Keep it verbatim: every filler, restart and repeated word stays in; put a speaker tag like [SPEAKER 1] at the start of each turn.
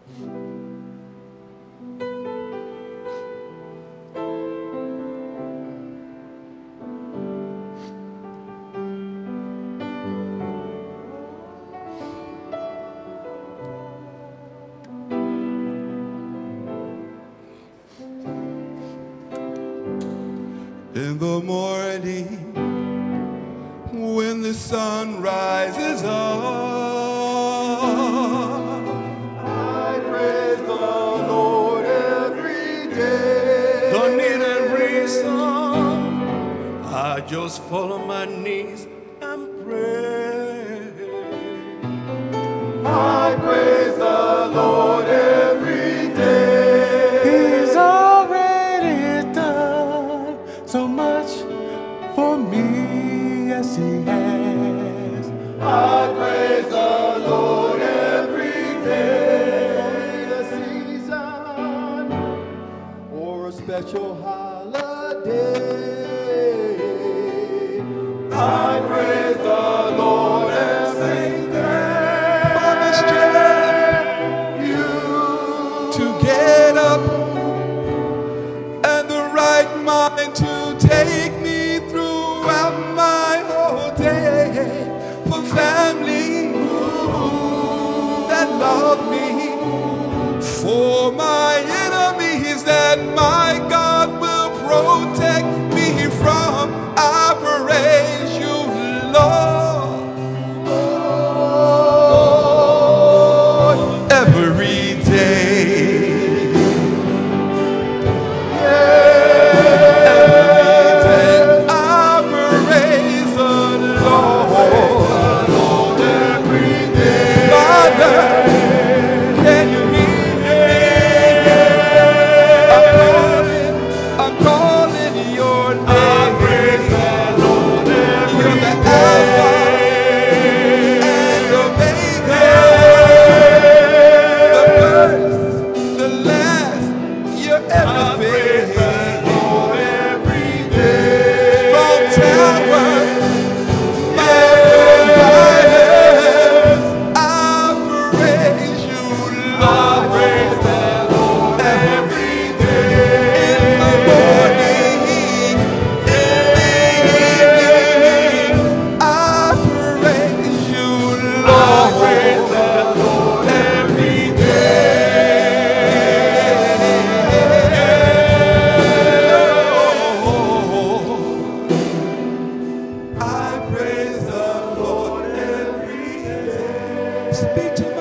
[SPEAKER 1] In the morning, when the sun rises up,
[SPEAKER 2] I praise the Lord every day.
[SPEAKER 1] don't need every song, I just fall on my knees and pray.
[SPEAKER 2] I praise the Lord every day.
[SPEAKER 3] He's already done so much for me, yes he has.
[SPEAKER 2] I praise the Lord every day. The season or a special holiday. I praise the Lord every day.
[SPEAKER 1] For the strength
[SPEAKER 2] You
[SPEAKER 1] to get up and the right mind to take me throughout my whole day. For family that love me, for my enemies that my God will protect me from. I praise you, Lord, every day. Speak to me.